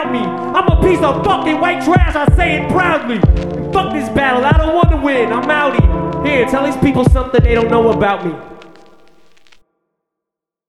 around me. I'm a piece of fucking white trash, I say it proudly. Fuck this battle, I don't wanna win, I'm outie. Here, tell these people something they don't know about me.